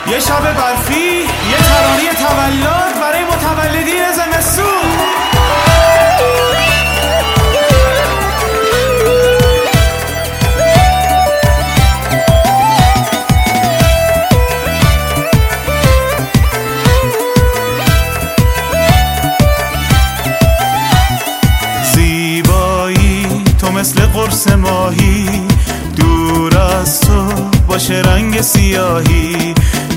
یه شب برفی، یه ترانه تولد برای متولدین زمستون. زیبایی تو مثل قرص ماهی، دور از تو باشه رنگ سیاهی.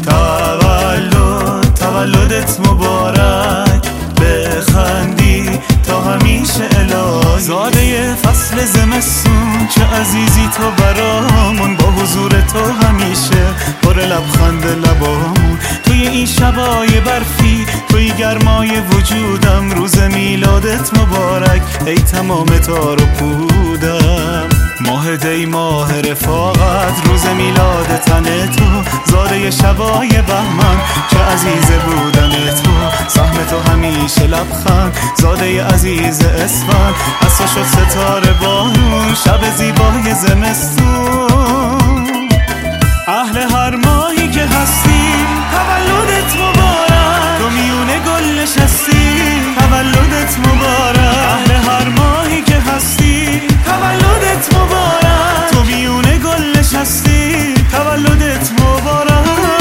تولدت مبارک، بخندی تا همیشه الهی. زاده فصل زمستون چه عزیزی تو برامون، با حضور تو همیشه پر لبخند لبامون. توی این شبای برفی، توی گرمای وجودم، روز میلادت مبارک ای تمام تار و پودم. ماه دی ماه رفاقت، روز میلاد تن تو، زاده شبای بهمن چه عزیز بودن تو. سهم تو همیشه لبخند، زاده عزیز اسفند، از تو شد ستاره بارون شب زیبای زمستون. اهل هر ماهی که هستی تولدت مبارک، تو میونه گل نشستی تولدت مبارک. اهل هر ماهی که هستی تولدت مبارک، تو میونه گل نشستی تولدت مبارک.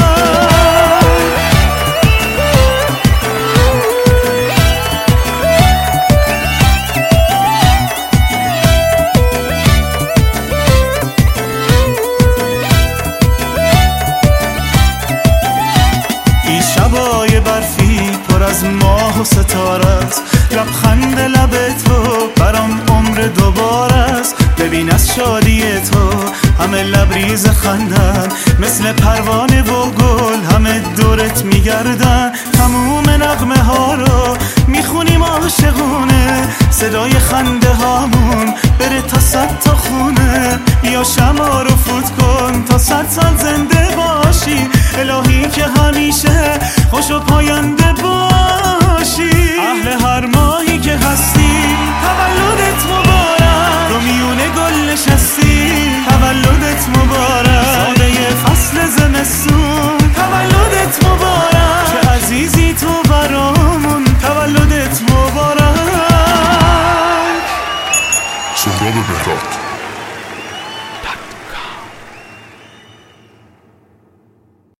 این شبای برفی پر از ماه و ستاره است، لبخند لب تو برام عمر دوباره است. ببین از شادی تو همه لبریز خندن، مثل پروانه و گل همه دورت میگردن. تموم نغمه ها رو میخونیم عاشقونه، صدای خنده هامون بره تا 100 تا خونه. بیا شمع رو فوت کن تا 100 سال زنده باشی، الهی که همیشه خوش و پاینده باشی. اهل